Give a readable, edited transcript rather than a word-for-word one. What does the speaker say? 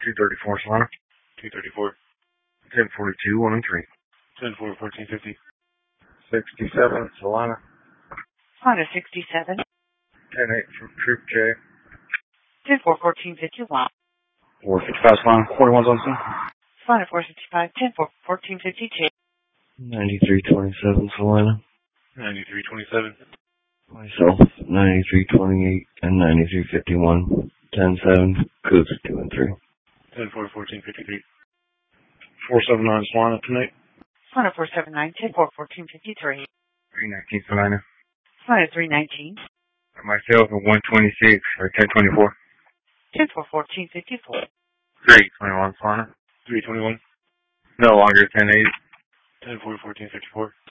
234 Solana. 234. 1042, 1 and 3. 10-4, 1450. 67 Solana. Solana 67. 10-8 from Troop J. 10-4, 1451. 455 Solana. 41 Zonson. Solana 465. 10-4, 1452. 9327 Solana. 9327. Myself, 9328 and 9351. 10-7. Coops 2 and 3. 10-4, 1453. 479 Solana tonight. Solana 479. 10-4, 1453. 319 Solana. Solana 319. Myself at 126 or 1024. 10-4, 1454. 321 Solana. 321. No longer 10-8. 10-4, 1454.